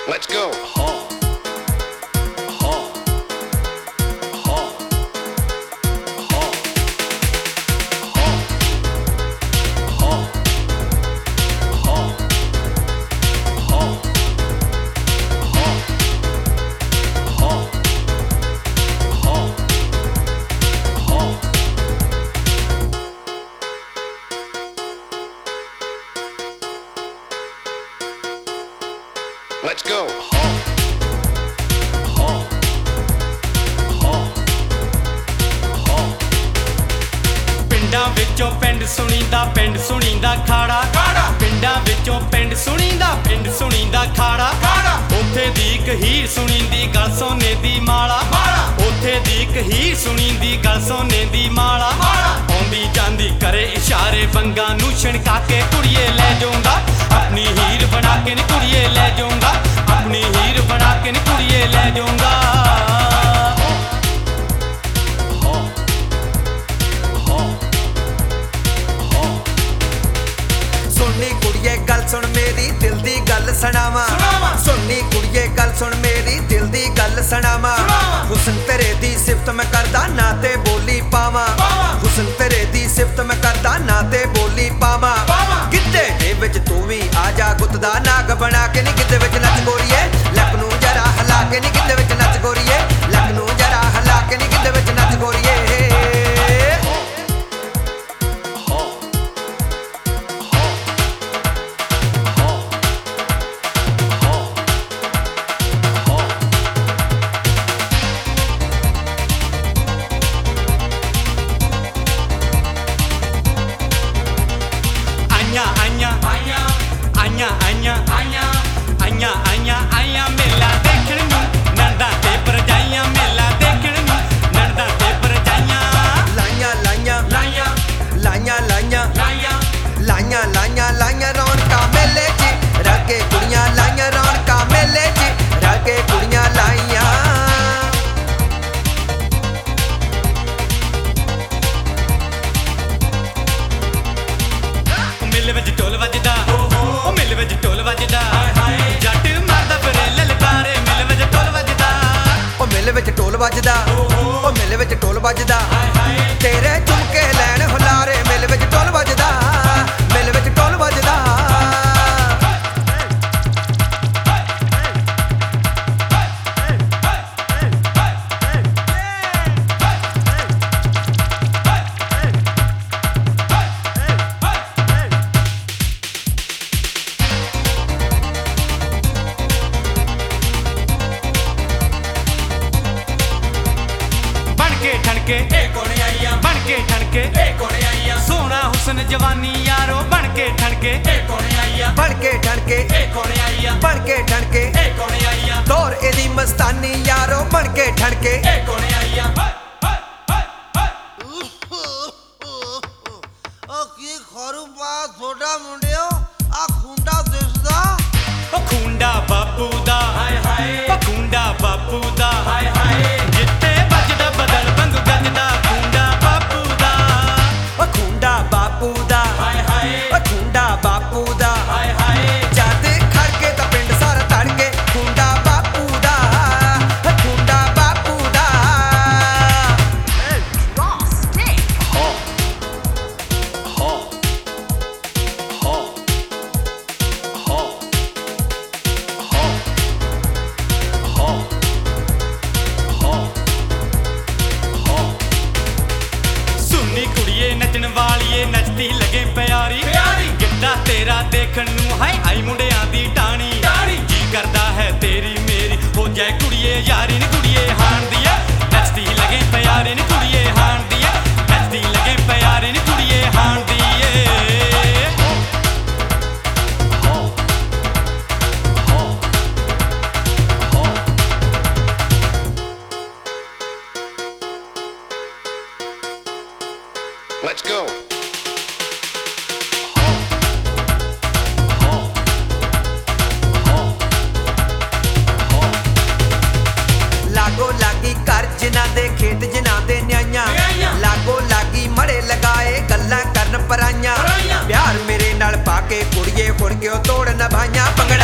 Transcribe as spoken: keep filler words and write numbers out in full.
Let's go. Let's go. ਪਿੰਡਾਂ ਵਿੱਚੋਂ ਪਿੰਡ ਸੁਣੀਂਦਾ ਪਿੰਡ ਸੁਣੀਂਦਾ ਖਾੜਾ ਪਿੰਡਾਂ ਵਿੱਚੋਂ ਪਿੰਡ ਸੁਣੀਂਦਾ ਪਿੰਡ ਸੁਣੀਂਦਾ ਖਾੜਾ ਉੱਥੇ ਦੀ ਇੱਕ ਹੀਰ ਸੁਣੀਂਦੀ ਗਲ ਸੋਨੇ ਦੀ ਮਾਲਾ ਉੱਥੇ ਦੀ ਇੱਕ ਹੀਰ ਸੁਣੀਂਦੀ ਗਲ ਸੋਨੇ ਦੀ ਮਾਲਾ ਆਉਂਦੀ ਜਾਂਦੀ ਕਰੇ ਇਸ਼ਾਰੇ ਬੰਗਾਂ ਨੂੰ ਛਣਕਾ ਕੇ ਕੁੜੀਏ ਲੈ ਜਾਊਂਗਾ ਆਪਣੀ ਹੀਰ ਬਣਾ ਕੇ ਨੀ ਕੁੜੀਏ ਲੈ ਜਾਊਂਗਾ ਆਪਣੀ ਹੀਰ ਬਣਾ ਕੇ ਨੀ ਕੁੜੀਏ ਲੈ ਜਾਊਂਗਾ ਸੁਣਨੀ ਕੁੜੀਏ ਗੱਲ ਸੁਣ ਮੇਰੀ ਦਿਲ ਦੀ ਗੱਲ ਸੁਣਾਵਾਂ ਸੁਣਨੀ ਕੁੜੀਏ ਗੱਲ ਸੁਣ ਮੇਰੀ ਦਿਲ ਦੀ ਗੱਲ ਸੁਣਾਵਾਂ ਹੁਸਨ ਤੇਰੇ ਦੀ ਸਿਫਤ ਮੈਂ ਕਰਦਾ ਨਾ ਤੇ ਬੋਲੀ ਪਾਵਾਂ ਹੁਸਨ ਤੇਰੇ ਦੀ ਸਿਫਤ ਮੈਂ ਕਰਦਾ ਨਾ ਤੇ ਬੋਲੀ ਪਾਵਾਂ ਗਿੱਧੇ ਦੇ ਵਿੱਚ ਤੂੰ ਵੀ ਆ ਜਾ ਗੁੱਤ ਦਾ ਨਾਗ ਬਣਾ ਕੇ ਨੀ ਗਿੱਧੇ ਵਿੱਚ ਨੱਚ ਗੋਰੀਏ ਲੱਕ ਨੂੰ ਜਰਾ ਹਿਲਾ ਕੇ ਨੀ ਗਿੱਧੇ ਵਿੱਚ ਨੱਚ ਗੋਰੀਏ ਲੱਕ ਨੂੰ ਜਰਾ ਹਿਲਾ ਕੇ ਨੀ ਗਿੱਧੇ ਵਿੱਚ ਨੱਚ ਗੋਰੀਏ ਆਈਆਂ ਆਈਆਂ ਆਈਆਂ ਆਈਆਂ ਆਈਆਂ ਆਈਆਂ ਮੇਲਾ ਦੇਖਣ ਨੂੰ ਨੰਦਾ ਤੇ ਪਰਜਾਈਆਂ ਮੇਲਾ ਦੇਖਣ ਨੂੰ ਨੰਦਾ ਤੇ ਪਰਜਾਈਆਂ ਲਾਈਆਂ ਲਾਈਆਂ ਲਾਈਆਂ ਲਾਈਆਂ ਲਾਈਆਂ ਲਾਈਆਂ ਲਾਈਆਂ ਲਾਈਆਂ ਲਾਈਆਂ ਰੌਣਕਾਂ ਮੇਲੇ 'ਚ ਰਾਗੇ ਕੁੜੀਆਂ ਲਾਈਆਂ ਰੌਣਕਾਂ ਮੇਲੇ 'ਚ ਰਾਗੇ ਕੁੜੀਆਂ ਲਾਈਆਂ ਮੇਲੇ ਵਿੱਚ ਢੋਲ ਵੱਜਦਾ ਉਹ ਮੇਲੇ ਵਿੱਚ ਢੋਲ ਵੱਜਦਾ ਜੱਟ ਮਾਰਦਾ ਫਿਰੇ ਲਲਕਾਰੇ ਮੇਲੇ ਵਿੱਚ ਢੋਲ ਵੱਜਦਾ ਉਹ ਮੇਲੇ ਵਿੱਚ ਢੋਲ ਵੱਜਦਾ ਉਹ ਮੇਲੇ ਵਿੱਚ ਢੋਲ ਵੱਜਦਾ ਤੇਰੇ ਝੁਮਕੇ ਲੈਣ ਹੁਲਾਰੇ ਮੇਲੇ ਵਿੱਚ ਢੋਲ ਵੱਜਦਾ ਮੇਲੇ ਵਿੱਚ ਢੋਲ ਵੱਜਦਾ ਠਣਕੇ ਏ ਕੋਣੇ ਆਈਆਂ ਬਣ ਕੇ ਠਣਕੇ ਏ ਕੋਣੇ ਆਈਆਂ ਸੋਹਣਾ ਹੁਸਨ ਜਵਾਨੀ ਯਾਰੋ ਬਣ ਕੇ ਠਣਕੇ ਏ ਕੋਣੇ ਆਈਆਂ ਬਣ ਕੇ ਠਣਕੇ ਏ ਕੋਣੇ ਆਈਆਂ ਬਣ ਕੇ ਠਣਕੇ ਏ ਕੋਣੇ ਆਈਆਂ ਦੌਰ ਇਹਦੀ ਮਸਤਾਨੀ ਯਾਰੋ ਬਣ ਕੇ ਠਣਕੇ ਏ ਕੋਣੇ ਆਈਆਂ ਉਹ ਕੀ ਖਰੂ ਪਾ ਛੋਟਾ ਮੁੰਡਿਓ ਆ ਖੁੰਡਾ ਦਿਸਦਾ ਉਹ ਖੁੰਡਾ ਬਾਪੂ ਦਾ ਹਾਏ ਹਾਏ ਉਹ ਖੁੰਡਾ ਬਾਪੂ ਦਾ ਹਾਏ ਹਾਏ ਜਿੱਤੇ ਵੱਜਦਾ ਬਦਲ ਬੰਗੂ ਗੱਜਦਾ ਖੁੰਡਾ ਬਾਪੂ ਦਾ ਉਹ ਖੁੰਡਾ ਬਾਪੂ ਦਾ ਹਾਏ ਹਾਏ ਉਹ ਖੁੰਡਾ ਬਾਪੂ ਦਾ ਹਾਏ ਹਾਏ ਜਦ ਖੜ ਕੇ ਤਾਂ ਪਿੰਡ ਸਾਰਾ ਤੜ ਕੇ ਖੁੰਡਾ ਬਾਪੂ ਦਾ ਖੁੰਡਾ ਬਾਪੂ ਦਾ ਨੱਚਣ ਵਾਲੀਏ ਨੱਚਦੀ ਲੱਗੇ ਪਿਆਰੀ ਗਿੱਧਾ ਤੇਰਾ ਦੇਖਣ ਨੂੰ ਹਾਏ ਆਈ ਮੁੰਡਿਆਂ ਦੀ ਟਾਣੀ ਜੀ ਕਰਦਾ ਹੈ ਤੇਰੀ ਮੇਰੀ ਹੋ ਜਾਏ ਕੁੜੀਏ ਯਾਰੀ ਨੀ ਕੁੜੀਏ ਹਾਣ ਦੀ ਐ ਨੱਚਦੀ ਲੱਗੇ ਪਿਆਰੀ ਨੀ ਕੁੜੀਏ ਹਾਣ ਦੀ ਐ ਨੱਚਦੀ ਲੱਗੇ ਪਿਆਰੀ ਨੀ ਕੁੜੀਏ ਹਾਣ ਦੀ ਏ Let's go. ਲਾਗੋ ਲਾਗੀ ਘਰ ਜਿਨ੍ਹਾਂ ਦੇ ਖੇਤ ਜਿਨ੍ਹਾਂ ਦੇ ਨਿਆਈਆਂ ਲਾਗੋ ਲਾਗੀ ਮੜੇ ਲਗਾਏ ਗੱਲਾਂ ਕਰਨ ਪਰਾਈਆਂ ਪਿਆਰ ਮੇਰੇ ਨਾਲ ਪਾ ਕੇ ਕੁੜੀਏ ਫੁੜ ਕੇ ਤੋੜ ਨਭਾਈਆਂ